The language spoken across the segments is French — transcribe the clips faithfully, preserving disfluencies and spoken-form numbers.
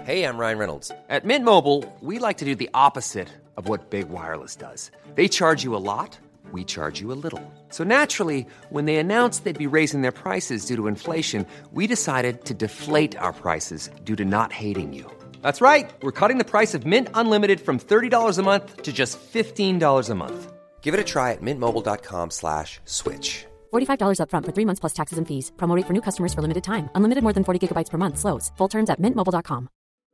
Hey, I'm Ryan Reynolds. At Mint Mobile, we like to do the opposite of what Big Wireless does. They charge you a lot, we charge you a little. So naturally, when they announced they'd be raising their prices due to inflation, we decided to deflate our prices due to not hating you. That's right. We're cutting the price of Mint Unlimited from thirty dollars a month to just fifteen dollars a month. Give it a try at mintmobile.com slash switch. forty-five dollars up front for three months plus taxes and fees. Promo rate for new customers for limited time. Unlimited more than forty gigabytes per month. Slows full terms at mint mobile dot com.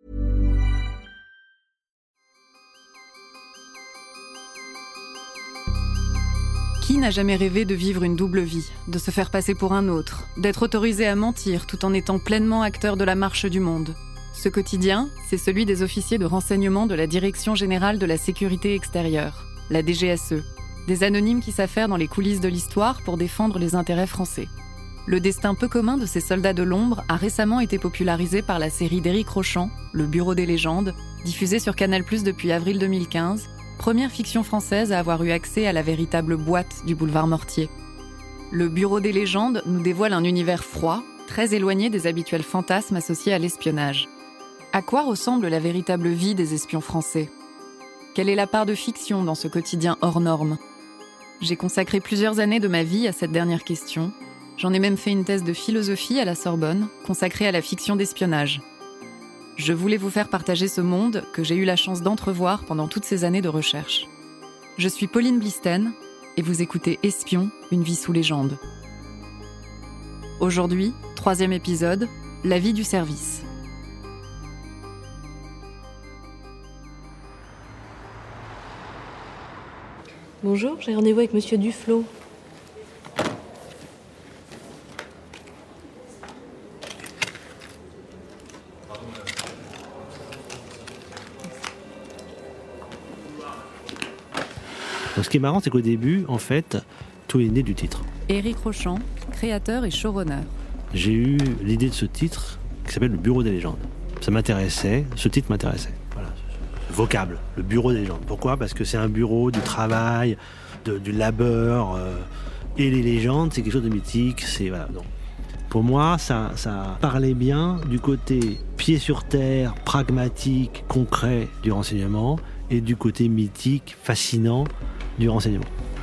Qui n'a jamais rêvé de vivre une double vie, de se faire passer pour un autre, d'être autorisé à mentir tout en étant pleinement acteur de la marche du monde ? Ce quotidien, c'est celui des officiers de renseignement de la Direction générale de la sécurité extérieure, la D G S E, des anonymes qui s'affairent dans les coulisses de l'histoire pour défendre les intérêts français. Le destin peu commun de ces soldats de l'ombre a récemment été popularisé par la série d'Éric Rochant, Le Bureau des légendes, diffusée sur Canal plus depuis avril deux mille quinze, première fiction française à avoir eu accès à la véritable boîte du boulevard Mortier. Le Bureau des légendes nous dévoile un univers froid, très éloigné des habituels fantasmes associés à l'espionnage. À quoi ressemble la véritable vie des espions français ? Quelle est la part de fiction dans ce quotidien hors norme ? J'ai consacré plusieurs années de ma vie à cette dernière question. J'en ai même fait une thèse de philosophie à la Sorbonne, consacrée à la fiction d'espionnage. Je voulais vous faire partager ce monde que j'ai eu la chance d'entrevoir pendant toutes ces années de recherche. Je suis Pauline Blisten et vous écoutez Espion, une vie sous légende. Aujourd'hui, troisième épisode, la vie du service. Bonjour, j'ai rendez-vous avec Monsieur Duflo. Donc, ce qui est marrant, c'est qu'au début, en fait, tout est né du titre. Éric Rochant, créateur et showrunner. J'ai eu l'idée de ce titre qui s'appelle Le Bureau des légendes. Ça m'intéressait, ce titre m'intéressait. Voilà, ce vocable, le Bureau des légendes. Pourquoi ? Parce que c'est un bureau du travail, de, du labeur, euh, et les légendes, c'est quelque chose de mythique. C'est, voilà, donc, pour moi, ça, ça parlait bien du côté pied sur terre, pragmatique, concret du renseignement, et du côté mythique, fascinant du renseignement.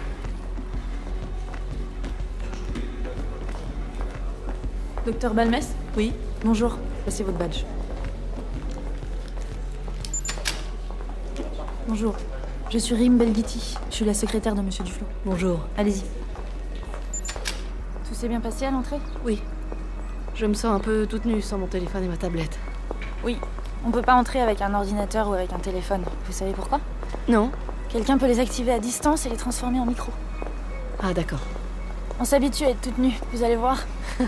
Docteur Balmès ? Oui. Bonjour, passez votre badge. Bonjour, je suis Rim Belghiti. Je suis la secrétaire de Monsieur Duflo. Bonjour. Allez-y. Tout s'est bien passé à l'entrée ? Oui. Je me sens un peu toute nue sans mon téléphone et ma tablette. Oui. On peut pas entrer avec un ordinateur ou avec un téléphone. Vous savez pourquoi ? Non. Quelqu'un peut les activer à distance et les transformer en micro. Ah, d'accord. On s'habitue à être toute nue, vous allez voir.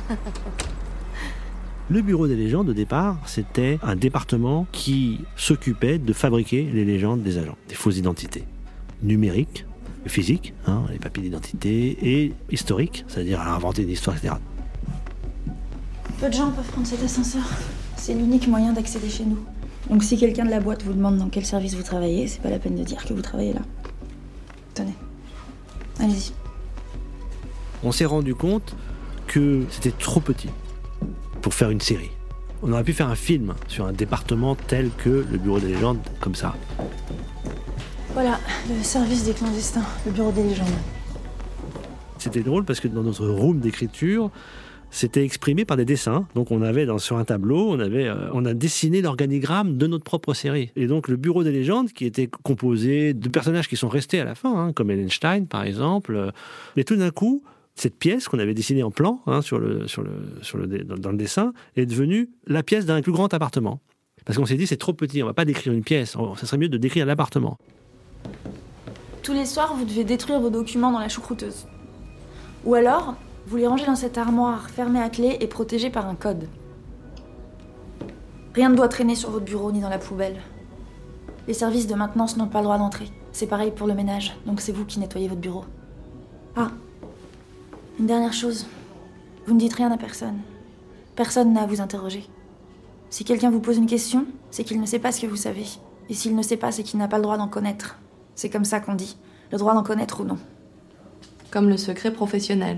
Le Bureau des légendes, au départ, c'était un département qui s'occupait de fabriquer les légendes des agents, des fausses identités numériques, physiques, hein, les papiers d'identité, et historiques, c'est-à-dire à inventer une histoire, et cetera. Peu de gens peuvent prendre cet ascenseur. C'est l'unique moyen d'accéder chez nous. Donc si quelqu'un de la boîte vous demande dans quel service vous travaillez, c'est pas la peine de dire que vous travaillez là. Tenez. Allez-y. On s'est rendu compte que c'était trop petit pour faire une série. On aurait pu faire un film sur un département tel que le Bureau des légendes, comme ça. Voilà, le service des clandestins, le Bureau des légendes. C'était drôle parce que dans notre room d'écriture, c'était exprimé par des dessins. Donc on avait dans, sur un tableau, on, avait, euh, on a dessiné l'organigramme de notre propre série. Et donc le Bureau des légendes, qui était composé de personnages qui sont restés à la fin, hein, comme Ellen Stein par exemple. Euh, mais tout d'un coup, cette pièce qu'on avait dessinée en plan hein, sur le, sur le, sur le, dans, dans le dessin est devenue la pièce d'un plus grand appartement. Parce qu'on s'est dit, c'est trop petit, on ne va pas décrire une pièce, ça serait mieux de décrire l'appartement. Tous les soirs, vous devez détruire vos documents dans la choucrouteuse. Ou alors, vous les rangez dans cette armoire fermée à clé et protégée par un code. Rien ne doit traîner sur votre bureau ni dans la poubelle. Les services de maintenance n'ont pas le droit d'entrer. C'est pareil pour le ménage, donc c'est vous qui nettoyez votre bureau. Ah, une dernière chose. Vous ne dites rien à personne. Personne n'a à vous interroger. Si quelqu'un vous pose une question, c'est qu'il ne sait pas ce que vous savez. Et s'il ne sait pas, c'est qu'il n'a pas le droit d'en connaître. C'est comme ça qu'on dit. Le droit d'en connaître ou non. Comme le secret professionnel.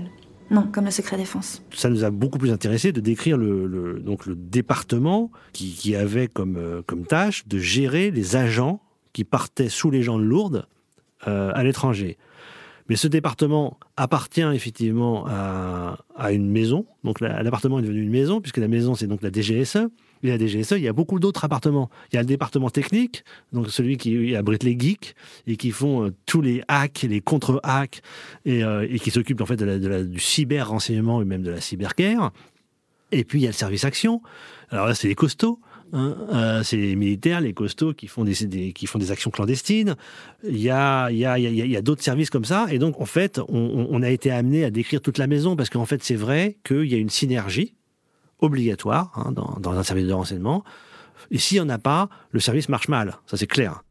Non, comme le secret défense. Ça nous a beaucoup plus intéressé de décrire le, le, donc le département qui, qui avait comme, euh, comme tâche de gérer les agents qui partaient sous les légende lourde euh, à l'étranger. Mais ce département appartient effectivement à, à une maison. Donc la, l'appartement est devenu une maison, puisque la maison, c'est donc la D G S E. Et la D G S E, il y a beaucoup d'autres appartements. Il y a le département technique, donc celui qui abrite les geeks, et qui font euh, tous les hacks, les contre-hacks, et, euh, et qui s'occupent en fait de la, de la, du cyber-renseignement et même de la cyberguerre. Et puis il y a le service action. Alors là, c'est les costauds. Hein, euh, c'est les militaires, les costauds qui font des, des, qui font des actions clandestines. Il y a, il y a, il y a, il y a d'autres services comme ça. Et donc, en fait, on, on a été amené à décrire toute la maison parce qu'en fait, c'est vrai qu'il y a une synergie obligatoire hein, dans, dans un service de renseignement. Et s'il n'y en a pas, le service marche mal. Ça, c'est clair.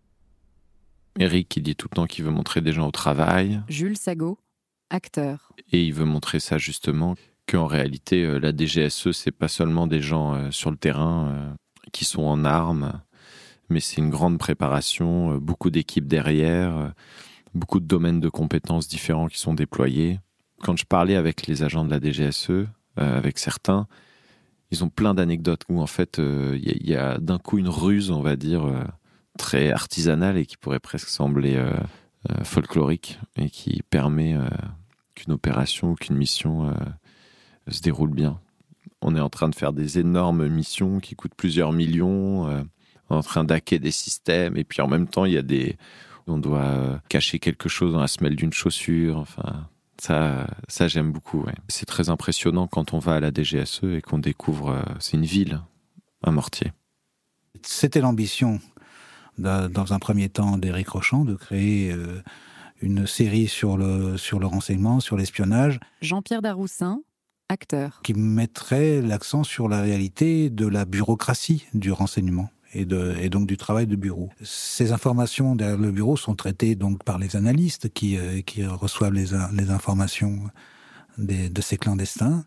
Eric qui dit tout le temps qu'il veut montrer des gens au travail. Jules Sago, acteur. Et il veut montrer ça justement, qu'en réalité, euh, la D G S E, c'est pas seulement des gens euh, sur le terrain euh, qui sont en armes, mais c'est une grande préparation, euh, beaucoup d'équipes derrière, euh, beaucoup de domaines de compétences différents qui sont déployés. Quand je parlais avec les agents de la D G S E, euh, avec certains, ils ont plein d'anecdotes où en fait, il euh, y, y a d'un coup une ruse, on va dire, euh, très artisanale et qui pourrait presque sembler euh, euh, folklorique et qui permet euh, qu'une opération ou qu'une mission euh, se déroule bien. On est en train de faire des énormes missions qui coûtent plusieurs millions, euh, on est en train d'hacker des systèmes, et puis en même temps, il y a des... on doit euh, cacher quelque chose dans la semelle d'une chaussure, enfin... Ça, ça j'aime beaucoup. Ouais. C'est très impressionnant quand on va à la D G S E et qu'on découvre... Euh, c'est une ville, un Mortier. C'était l'ambition, dans un premier temps, d'Éric Rochant, de créer euh, une série sur le, sur le renseignement, sur l'espionnage. Jean-Pierre Daroussin, acteur. Qui mettrait l'accent sur la réalité de la bureaucratie du renseignement. Et, de, et donc du travail de bureau. Ces informations derrière le bureau sont traitées donc par les analystes qui, euh, qui reçoivent les, les informations des, de ces clandestins.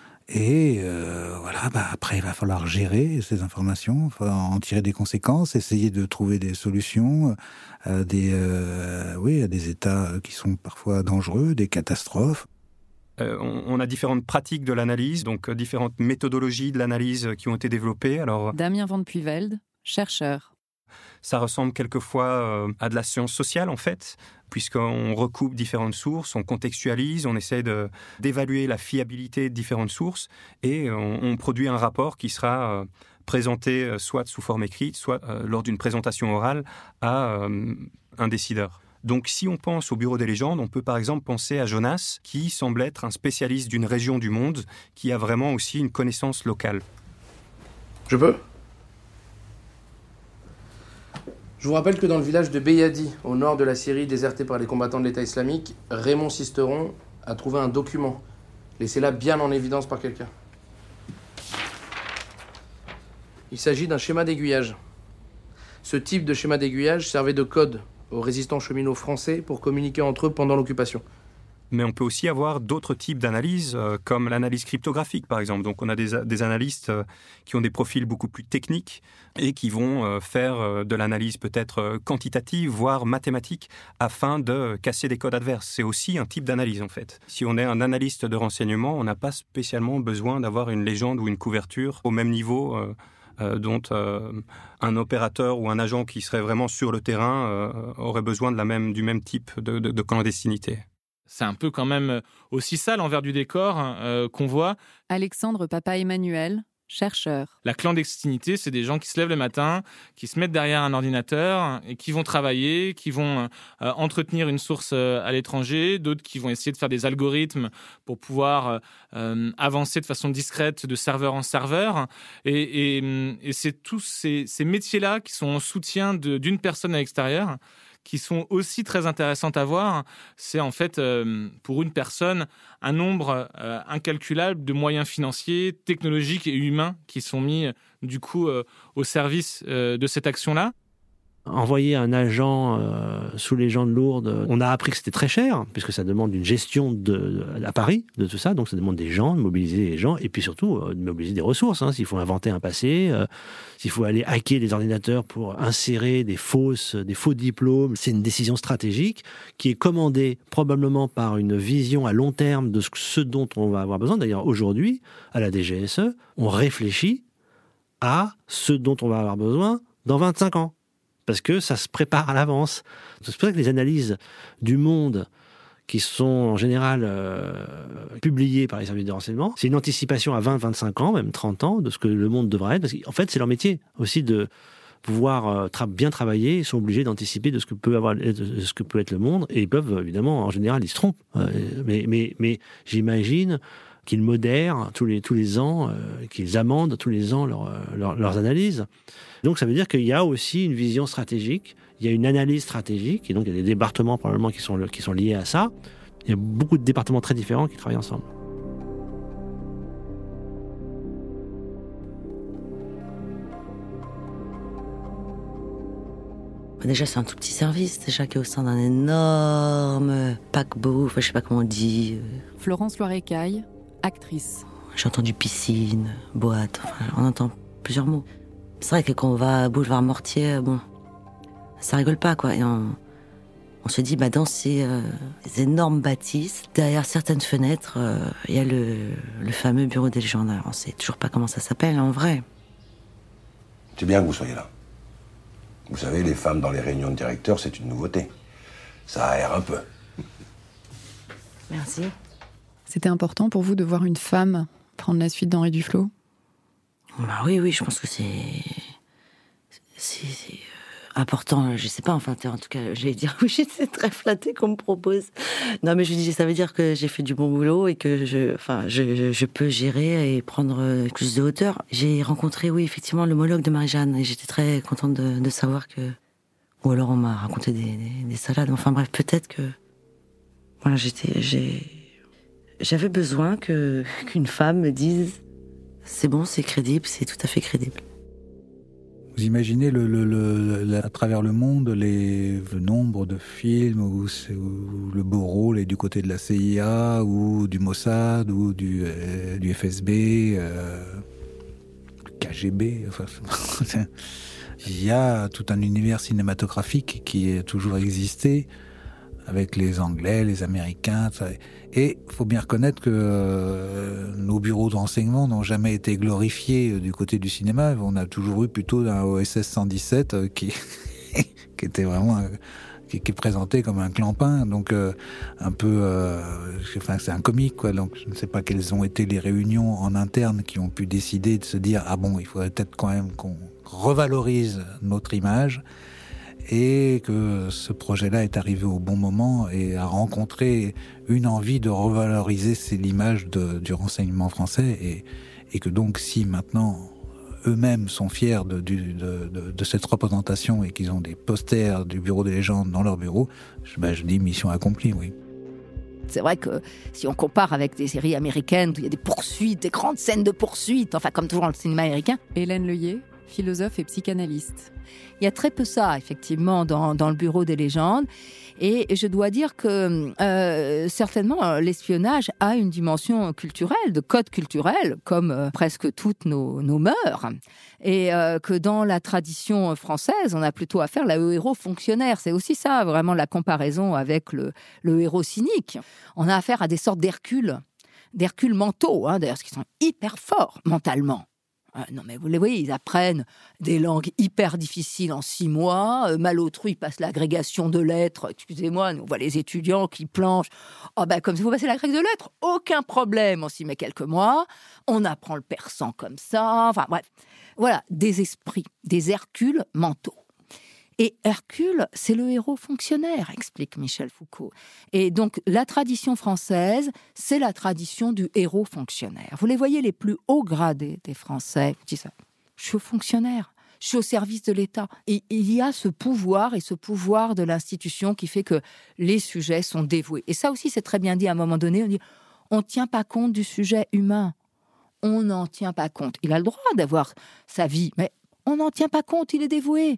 Et euh, voilà, bah après il va falloir gérer ces informations, il va en tirer des conséquences, essayer de trouver des solutions à des, euh, oui, à des états qui sont parfois dangereux, des catastrophes. Euh, on, on a différentes pratiques de l'analyse, donc euh, différentes méthodologies de l'analyse qui ont été développées. Alors, Damien Van Puyvelde, chercheur. Ça ressemble quelquefois euh, à de la science sociale, en fait, puisqu'on recoupe différentes sources, on contextualise, on essaie de, d'évaluer la fiabilité de différentes sources, et on, on produit un rapport qui sera euh, présenté euh, soit sous forme écrite, soit euh, lors d'une présentation orale à euh, un décideur. Donc, si on pense au Bureau des légendes, on peut par exemple penser à Jonas, qui semble être un spécialiste d'une région du monde, qui a vraiment aussi une connaissance locale. Je peux ? Je vous rappelle que dans le village de Beyadi, au nord de la Syrie désertée par les combattants de l'État islamique, Raymond Sisteron a trouvé un document, laissé là bien en évidence par quelqu'un. Il s'agit d'un schéma d'aiguillage. Ce type de schéma d'aiguillage servait de code aux résistants cheminots français pour communiquer entre eux pendant l'occupation. Mais on peut aussi avoir d'autres types d'analyses, euh, comme l'analyse cryptographique, par exemple. Donc, on a des, des analystes euh, qui ont des profils beaucoup plus techniques et qui vont euh, faire euh, de l'analyse peut-être euh, quantitative, voire mathématique, afin de casser des codes adverses. C'est aussi un type d'analyse, en fait. Si on est un analyste de renseignement, on n'a pas spécialement besoin d'avoir une légende ou une couverture au même niveau euh, euh, dont euh, un opérateur ou un agent qui serait vraiment sur le terrain euh, aurait besoin de la même, du même type de, de, de clandestinité. C'est un peu quand même aussi ça l'envers du décor euh, qu'on voit. Alexandre Papa-Emmanuel, chercheur. La clandestinité, c'est des gens qui se lèvent le matin, qui se mettent derrière un ordinateur et qui vont travailler, qui vont euh, entretenir une source euh, à l'étranger, d'autres qui vont essayer de faire des algorithmes pour pouvoir euh, avancer de façon discrète de serveur en serveur. Et, et, et c'est tous ces, ces métiers-là qui sont en soutien de, d'une personne à l'extérieur, qui sont aussi très intéressantes à voir. C'est en fait, euh, pour une personne, un nombre euh, incalculable de moyens financiers, technologiques et humains qui sont mis, du coup, euh, au service euh, de cette action-là. Envoyer un agent euh, sous les gens de Lourdes, on a appris que c'était très cher, puisque ça demande une gestion de, de, à Paris de tout ça, donc ça demande des gens, de mobiliser les gens, et puis surtout euh, de mobiliser des ressources. Hein, s'il faut inventer un passé, euh, s'il faut aller hacker des ordinateurs pour insérer des fausses, des faux diplômes, c'est une décision stratégique qui est commandée probablement par une vision à long terme de ce dont on va avoir besoin. D'ailleurs, aujourd'hui, à la D G S E, on réfléchit à ce dont on va avoir besoin dans vingt-cinq ans. Parce que ça se prépare à l'avance. C'est pour ça que les analyses du monde qui sont en général euh, publiées par les services de renseignement, c'est une anticipation à vingt, vingt-cinq ans, même trente ans, de ce que le monde devrait être. Parce qu'en fait, c'est leur métier aussi de pouvoir euh, tra- bien travailler. Ils sont obligés d'anticiper de ce que peut avoir, de ce que peut être le monde. Et ils peuvent, évidemment, en général, ils se trompent. Euh, mais, mais, mais j'imagine qu'ils modèrent tous les, tous les ans, euh, qu'ils amendent tous les ans leur, leur, leurs analyses. Donc ça veut dire qu'il y a aussi une vision stratégique, il y a une analyse stratégique, et donc il y a des départements probablement qui sont, qui sont liés à ça. Il y a beaucoup de départements très différents qui travaillent ensemble. Déjà, c'est un tout petit service, déjà, qui est au sein d'un énorme paquebot, enfin, je sais pas comment on dit. Florence Loirecaille, actrice. J'ai entendu piscine, boîte, enfin, on entend plusieurs mots. C'est vrai que quand on va à Boulevard Mortier, bon, ça rigole pas, quoi. Et on, on se dit, bah, dans ces, euh, ces énormes bâtisses, derrière certaines fenêtres, il euh, y a le, le fameux bureau des légendes. Alors, on sait toujours pas comment ça s'appelle, en vrai. C'est bien que vous soyez là. Vous savez, les femmes dans les réunions de directeurs, c'est une nouveauté. Ça aère un peu. Merci. C'était important pour vous de voir une femme prendre la suite d'Henri Duflot ? Bah oui, oui, je pense que c'est... C'est, c'est euh, important, je sais pas, enfin, en tout cas, j'allais dire, oui, c'est très flatté qu'on me propose. Non, mais je dis, ça veut dire que j'ai fait du bon boulot et que je, enfin, je, je peux gérer et prendre plus de hauteur. J'ai rencontré, oui, effectivement, l'homologue de Marie-Jeanne et j'étais très contente de, de savoir que... Ou alors on m'a raconté des, des, des salades, enfin bref, peut-être que... Voilà, j'étais... J'ai... J'avais besoin que, qu'une femme me dise c'est bon, c'est crédible, c'est tout à fait crédible. Vous imaginez le, le, le, le, à travers le monde les, le nombre de films où, où le beau rôle est du côté de la C I A ou du Mossad ou du, euh, du F S B, euh, K G B. Enfin, il y a tout un univers cinématographique qui a toujours existé avec les Anglais, les Américains. Et il faut bien reconnaître que euh, nos bureaux de renseignement n'ont jamais été glorifiés euh, du côté du cinéma. On a toujours eu plutôt un O S S cent dix-sept euh, qui, qui était vraiment... Euh, qui, qui est présenté comme un clampin, donc euh, un peu... Euh, enfin, c'est un comique, quoi. Donc je ne sais pas quelles ont été les réunions en interne qui ont pu décider de se dire « Ah bon, il faudrait peut-être quand même qu'on revalorise notre image ». Et que ce projet-là est arrivé au bon moment et a rencontré une envie de revaloriser c'est l'image de, du renseignement français et, et que donc si maintenant eux-mêmes sont fiers de, de, de, de cette représentation et qu'ils ont des posters du Bureau des légendes dans leur bureau, je, ben je dis mission accomplie, oui. C'est vrai que si on compare avec des séries américaines où il y a des poursuites, des grandes scènes de poursuites, enfin comme toujours dans le cinéma américain. Hélène Leuillet, philosophe et psychanalyste. Il y a très peu ça, effectivement, dans, dans le Bureau des légendes. Et je dois dire que euh, certainement, l'espionnage a une dimension culturelle, de code culturel, comme euh, presque toutes nos, nos mœurs. Et euh, que dans la tradition française, on a plutôt affaire là, au héros fonctionnaire. C'est aussi ça, vraiment, la comparaison avec le, le héros cynique. On a affaire à des sortes d'Hercule, d'Hercule mentaux, hein, d'ailleurs, qui sont hyper forts mentalement. Non, mais vous les voyez, ils apprennent des langues hyper difficiles en six mois. Euh, Malotru, il passe l'agrégation de lettres. Excusez-moi, nous, on voit les étudiants qui planchent. Oh ben, comme si vous passez l'agrégation de lettres, aucun problème. On s'y met quelques mois. On apprend le persan comme ça. Enfin, bref. Voilà, des esprits, des Hercules mentaux. Et Hercule, c'est le héros fonctionnaire, explique Michel Foucault. Et donc, la tradition française, c'est la tradition du héros fonctionnaire. Vous les voyez, les plus hauts gradés des Français, ils disent ça. Je suis fonctionnaire, je suis au service de l'État. Et il y a ce pouvoir et ce pouvoir de l'institution qui fait que les sujets sont dévoués. Et ça aussi, c'est très bien dit à un moment donné, on dit, on ne tient pas compte du sujet humain. On n'en tient pas compte. Il a le droit d'avoir sa vie, mais on n'en tient pas compte, il est dévoué.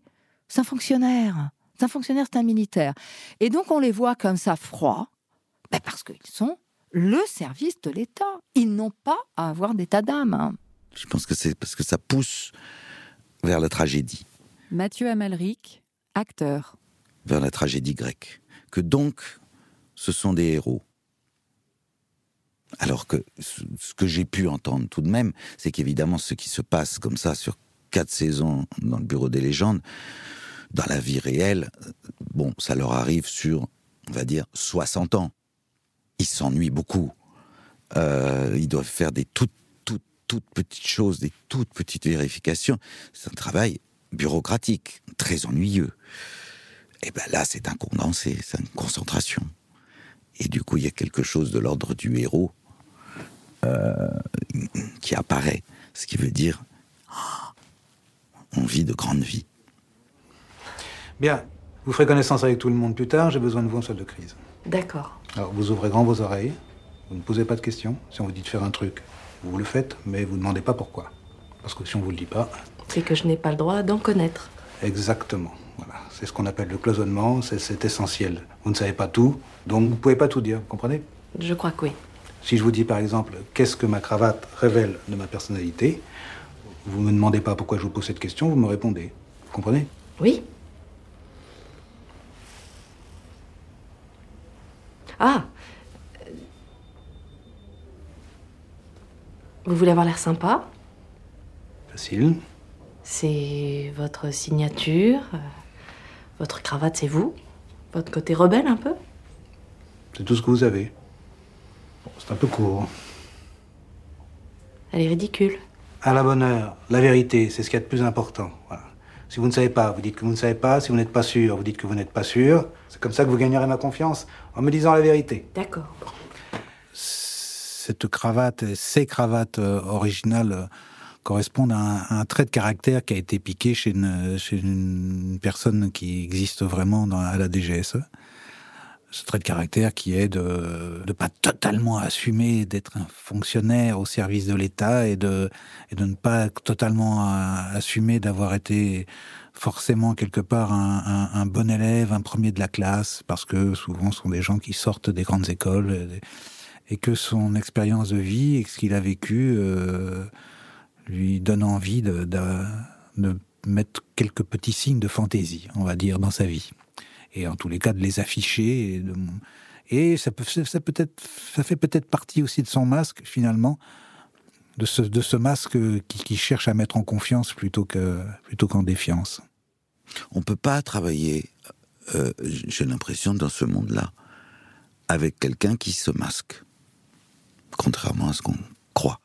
C'est un fonctionnaire. C'est un fonctionnaire, c'est un militaire. Et donc, on les voit comme ça, froids, ben parce qu'ils sont le service de l'État. Ils n'ont pas à avoir d'état d'âme. Hein. Je pense que c'est parce que ça pousse vers la tragédie. Mathieu Amalric, acteur. Vers la tragédie grecque. Que donc, ce sont des héros. Alors que ce que j'ai pu entendre tout de même, c'est qu'évidemment, ce qui se passe comme ça sur quatre saisons dans le Bureau des légendes, dans la vie réelle, bon, ça leur arrive sur, on va dire, soixante ans. Ils s'ennuient beaucoup. Euh, ils doivent faire des toutes, toutes, toutes petites choses, des toutes petites vérifications. C'est un travail bureaucratique, très ennuyeux. Et bien là, c'est un condensé, c'est une concentration. Et du coup, il y a quelque chose de l'ordre du héros euh, qui apparaît. Ce qui veut dire, oh, on vit de grandes vies. Bien, vous ferez connaissance avec tout le monde plus tard, j'ai besoin de vous en salle de crise. D'accord. Alors, vous ouvrez grand vos oreilles, vous ne posez pas de questions. Si on vous dit de faire un truc, vous le faites, mais vous ne demandez pas pourquoi. Parce que si on vous le dit pas... C'est que je n'ai pas le droit d'en connaître. Exactement. Voilà. C'est ce qu'on appelle le cloisonnement, c'est, c'est essentiel. Vous ne savez pas tout, donc vous ne pouvez pas tout dire, vous comprenez ? Je crois que oui. Si je vous dis par exemple, qu'est-ce que ma cravate révèle de ma personnalité, vous ne me demandez pas pourquoi je vous pose cette question, vous me répondez. Vous comprenez ? Oui. Ah. Vous voulez avoir l'air sympa ? Facile. C'est votre signature, euh, votre cravate, c'est vous, votre côté rebelle un peu. C'est tout ce que vous avez. Bon, c'est un peu court. Elle est ridicule. À la bonne heure, la vérité, c'est ce qu'il y a de plus important. Voilà. Si vous ne savez pas, vous dites que vous ne savez pas. Si vous n'êtes pas sûr, vous dites que vous n'êtes pas sûr. C'est comme ça que vous gagnerez ma confiance, en me disant la vérité. D'accord. Cette cravate, ces cravates euh, originales... Euh, correspondent à un, à un trait de caractère qui a été piqué chez une, chez une personne qui existe vraiment dans, à la D G S E. Ce trait de caractère qui est de ne pas totalement assumer d'être un fonctionnaire au service de l'État et de, et de ne pas totalement à, assumer d'avoir été forcément quelque part un, un, un bon élève, un premier de la classe, parce que souvent ce sont des gens qui sortent des grandes écoles et, et que son expérience de vie et ce qu'il a vécu... Euh, lui donne envie de, de, de mettre quelques petits signes de fantaisie, on va dire, dans sa vie. Et en tous les cas, de les afficher. Et, de, et ça, peut, ça, peut être, ça fait peut-être partie aussi de son masque, finalement, de ce, de ce masque qui, qui cherche à mettre en confiance plutôt, que, plutôt qu'en défiance. On ne peut pas travailler, euh, j'ai l'impression, dans ce monde-là, avec quelqu'un qui se masque, contrairement à ce qu'on croit.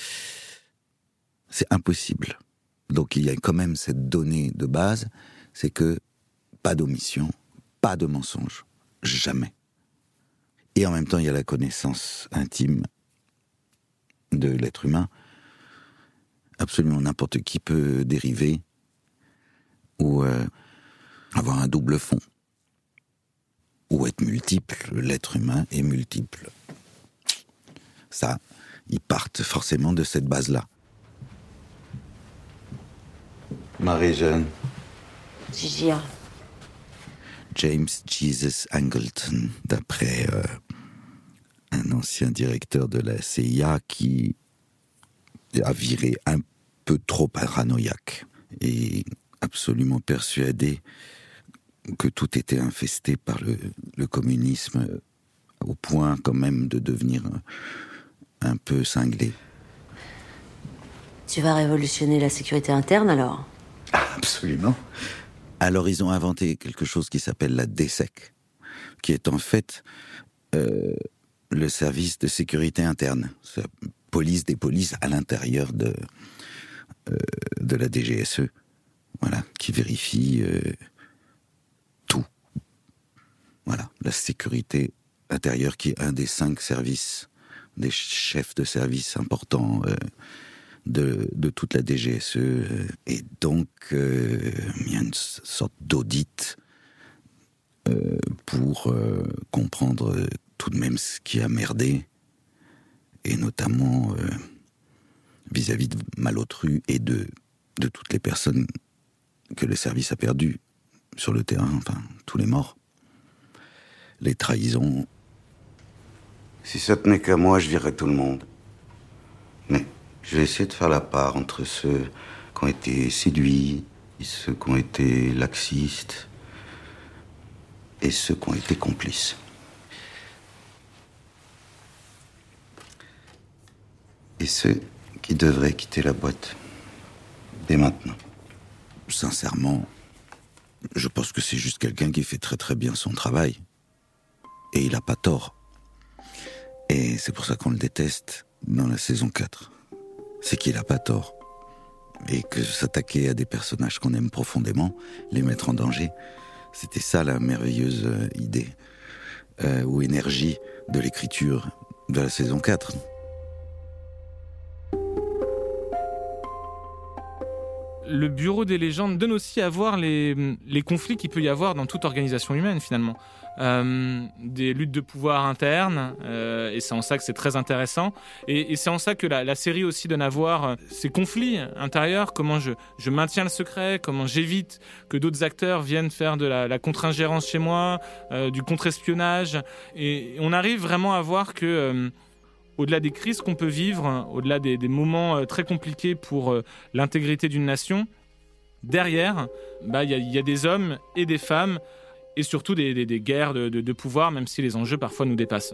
C'est impossible. Donc il y a quand même cette donnée de base, c'est que pas d'omission, pas de mensonge, jamais. Et en même temps, il y a la connaissance intime de l'être humain. Absolument n'importe qui peut dériver ou euh, avoir un double fond. Ou être multiple, l'être humain est multiple. Ça, ils partent forcément de cette base-là. Marie-Jeanne. Gigi. James Jesus Angleton, d'après euh, un ancien directeur de la C I A qui a viré un peu trop paranoïaque et absolument persuadé que tout était infesté par le, le communisme au point quand même de devenir un peu cinglé. Tu vas révolutionner la sécurité interne alors ? Absolument. Alors ils ont inventé quelque chose qui s'appelle la D S E C, qui est en fait euh, le service de sécurité interne, c'est la police des polices à l'intérieur de, euh, de la D G S E, voilà, qui vérifie euh, tout. Voilà, la sécurité intérieure qui est un des cinq services, des chefs de service importants euh, De, de toute la D G S E, et donc euh, il y a une sorte d'audit euh, pour euh, comprendre tout de même ce qui a merdé, et notamment euh, vis-à-vis de Malotru et de, de toutes les personnes que le service a perdues sur le terrain, enfin, tous les morts. Les trahisons. Si ça tenait qu'à moi, je virerais tout le monde. Mais je vais essayer de faire la part entre ceux qui ont été séduits, et ceux qui ont été laxistes, et ceux qui ont été complices. Et ceux qui devraient quitter la boîte dès maintenant. Sincèrement, je pense que c'est juste quelqu'un qui fait très très bien son travail. Et il n'a pas tort. Et c'est pour ça qu'on le déteste dans la saison quatre. C'est qu'il n'a pas tort. Et que s'attaquer à des personnages qu'on aime profondément, les mettre en danger, c'était ça la merveilleuse idée euh, ou énergie de l'écriture de la saison quatre. Le Bureau des légendes donne aussi à voir les, les conflits qu'il peut y avoir dans toute organisation humaine, finalement. Euh, des luttes de pouvoir internes, euh, et c'est en ça que c'est très intéressant. Et, et c'est en ça que la, la série aussi donne à voir ces conflits intérieurs, comment je, je maintiens le secret, comment j'évite que d'autres acteurs viennent faire de la, la contre-ingérence chez moi, euh, du contre-espionnage. Et on arrive vraiment à voir que... Euh, au-delà des crises qu'on peut vivre, au-delà des, des moments très compliqués pour euh, l'intégrité d'une nation, derrière, bah, y a, y a des hommes et des femmes, et surtout des, des, des guerres de, de, de pouvoir, même si les enjeux parfois nous dépassent.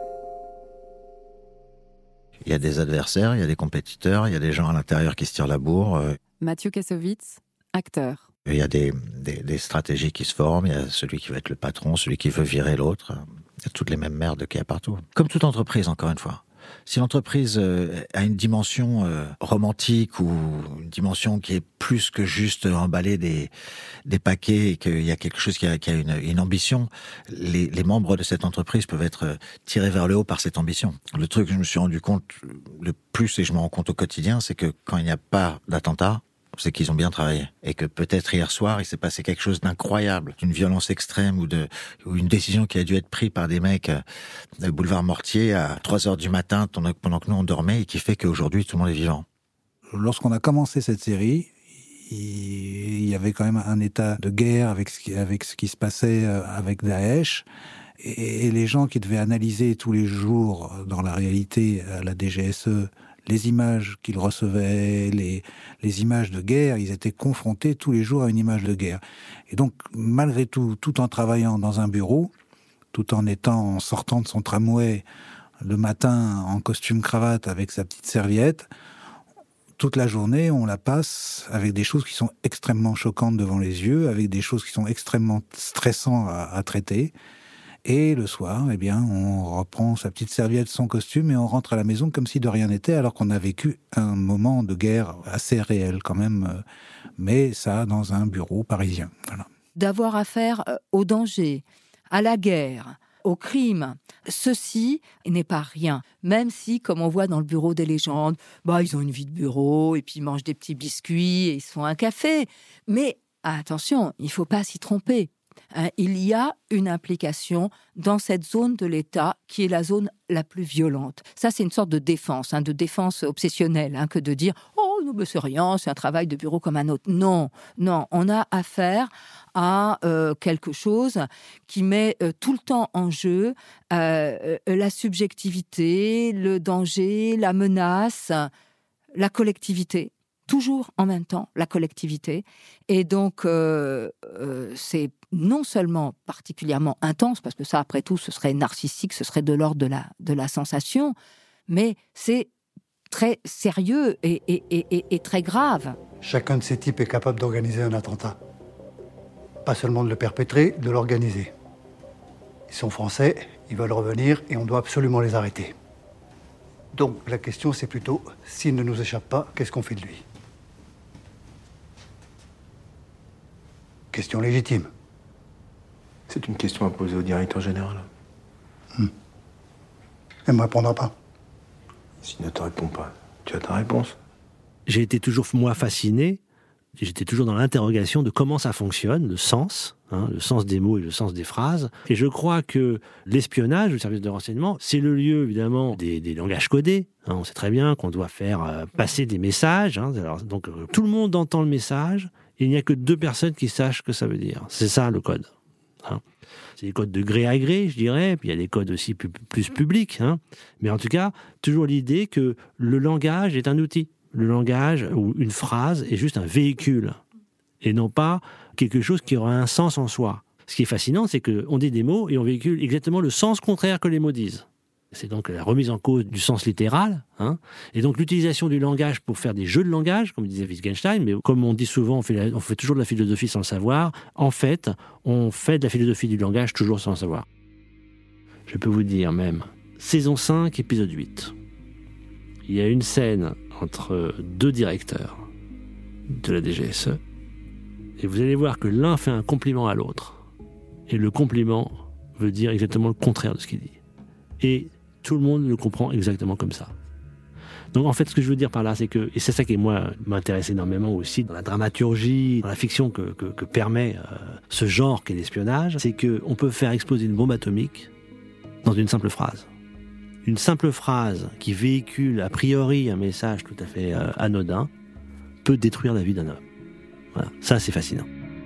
Il y a des adversaires, il y a des compétiteurs, il y a des gens à l'intérieur qui se tirent la bourre. Mathieu Kassovitz, acteur. Il y a des, des, des stratégies qui se forment, il y a celui qui veut être le patron, celui qui veut virer l'autre. Il y a toutes les mêmes merdes qu'il y a partout. Comme toute entreprise, encore une fois. Si l'entreprise a une dimension romantique ou une dimension qui est plus que juste emballer des, des paquets et qu'il y a quelque chose qui a, qui a une, une ambition, les, les membres de cette entreprise peuvent être tirés vers le haut par cette ambition. Le truc que je me suis rendu compte le plus, et je m'en rends compte au quotidien, c'est que quand il n'y a pas d'attentat, c'est qu'ils ont bien travaillé. Et que peut-être hier soir, il s'est passé quelque chose d'incroyable, d'une violence extrême ou, de, ou une décision qui a dû être prise par des mecs euh, boulevard Mortier à trois heures du matin pendant que nous on dormait et qui fait qu'aujourd'hui tout le monde est vivant. Lorsqu'on a commencé cette série, il y avait quand même un état de guerre avec ce qui, avec ce qui se passait avec Daesh. Et, et les gens qui devaient analyser tous les jours dans la réalité à la D G S E les images qu'ils recevaient, les, les images de guerre, ils étaient confrontés tous les jours à une image de guerre. Et donc, malgré tout, tout en travaillant dans un bureau, tout en étant, en sortant de son tramway le matin en costume cravate avec sa petite serviette, toute la journée, on la passe avec des choses qui sont extrêmement choquantes devant les yeux, avec des choses qui sont extrêmement stressantes à, à traiter. Et le soir, eh bien, on reprend sa petite serviette, son costume, et on rentre à la maison comme si de rien n'était, alors qu'on a vécu un moment de guerre assez réel quand même, mais ça dans un bureau parisien. Voilà. D'avoir affaire au danger, à la guerre, au crime, ceci n'est pas rien. Même si, comme on voit dans le Bureau des légendes, bah, ils ont une vie de bureau, et puis ils mangent des petits biscuits, et ils se font un café. Mais attention, il ne faut pas s'y tromper. Hein, il y a une implication dans cette zone de l'État qui est la zone la plus violente. Ça, c'est une sorte de défense, hein, de défense obsessionnelle, hein, que de dire « Oh, non, mais c'est rien, c'est un travail de bureau comme un autre ». Non, non, on a affaire à euh, quelque chose qui met euh, tout le temps en jeu euh, la subjectivité, le danger, la menace, la collectivité. Toujours en même temps, la collectivité. Et donc, euh, euh, c'est non seulement particulièrement intense, parce que ça, après tout, ce serait narcissique, ce serait de l'ordre de la, de la sensation, mais c'est très sérieux et, et, et, et très grave. Chacun de ces types est capable d'organiser un attentat. Pas seulement de le perpétrer, de l'organiser. Ils sont français, ils veulent revenir et on doit absolument les arrêter. Donc, la question, c'est plutôt, s'il ne nous échappe pas, qu'est-ce qu'on fait de lui ? Question légitime. C'est une question à poser au directeur général. Hum. Elle ne me répondra pas. S'il ne te répond pas, tu as ta réponse. J'ai été toujours, moi, fasciné. J'étais toujours dans l'interrogation de comment ça fonctionne, le sens, hein, le sens des mots et le sens des phrases. Et je crois que l'espionnage, le service de renseignement, c'est le lieu, évidemment, des, des langages codés. Hein, on sait très bien qu'on doit faire euh, passer des messages. Hein, alors, donc, euh, tout le monde entend le message. il n'y a que deux personnes qui sachent ce que ça veut dire. C'est ça le code. Hein. C'est des codes de gré à gré, je dirais, puis il y a des codes aussi plus, plus publics. Hein. Mais en tout cas, toujours l'idée que le langage est un outil. Le langage ou une phrase est juste un véhicule et non pas quelque chose qui aura un sens en soi. Ce qui est fascinant, c'est qu'on dit des mots et on véhicule exactement le sens contraire que les mots disent. C'est donc la remise en cause du sens littéral, hein, et donc l'utilisation du langage pour faire des jeux de langage, comme disait Wittgenstein, mais comme on dit souvent, on fait, la, on fait toujours de la philosophie sans le savoir. En fait, on fait de la philosophie du langage toujours sans le savoir. Je peux vous dire même, saison cinq, épisode huit. Il y a une scène entre deux directeurs de la D G S E, et vous allez voir que l'un fait un compliment à l'autre, et le compliment veut dire exactement le contraire de ce qu'il dit. Et tout le monde le comprend exactement comme ça. Donc en fait, ce que je veux dire par là, c'est que, et c'est ça qui moi m'intéresse énormément aussi dans la dramaturgie, dans la fiction que, que, que permet euh, ce genre qu'est l'espionnage, c'est qu'on peut faire exploser une bombe atomique dans une simple phrase. Une simple phrase qui véhicule a priori un message tout à fait euh, anodin peut détruire la vie d'un homme. Voilà, ça c'est fascinant.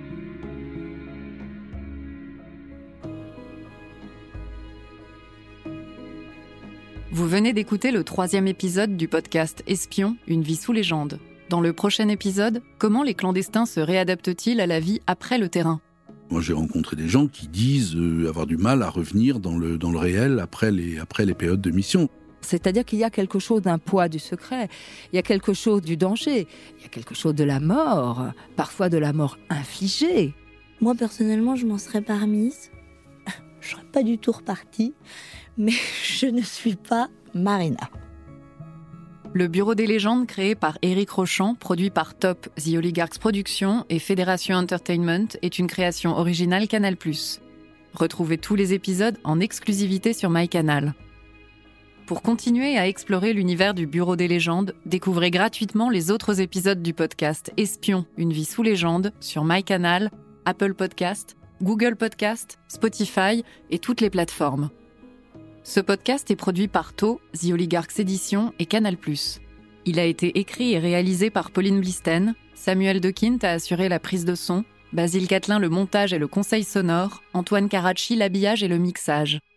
Vous venez d'écouter le troisième épisode du podcast Espion, une vie sous légende. Dans le prochain épisode, comment les clandestins se réadaptent-ils à la vie après le terrain ? Moi, j'ai rencontré des gens qui disent euh, avoir du mal à revenir dans le, dans le réel après les, après les périodes de mission. C'est-à-dire qu'il y a quelque chose d'un poids du secret, il y a quelque chose du danger, il y a quelque chose de la mort, parfois de la mort infligée. Moi, personnellement, je m'en serais pas remise. Je serais pas du tout repartie. Mais je ne suis pas Marina. Le Bureau des légendes, créé par Éric Rochant, produit par Top, The Oligarchs Productions et Fédération Entertainment, est une création originale Canal plus. Retrouvez tous les épisodes en exclusivité sur MyCanal. Pour continuer à explorer l'univers du Bureau des légendes, découvrez gratuitement les autres épisodes du podcast Espion, une vie sous légende sur MyCanal, Apple Podcast, Google Podcast, Spotify et toutes les plateformes. Ce podcast est produit par Tau, The Oligarchs Éditions et Canal plus. Il a été écrit et réalisé par Pauline Blisten, Samuel Dequint a assuré la prise de son, Basile Catelin le montage et le conseil sonore, Antoine Caracci l'habillage et le mixage.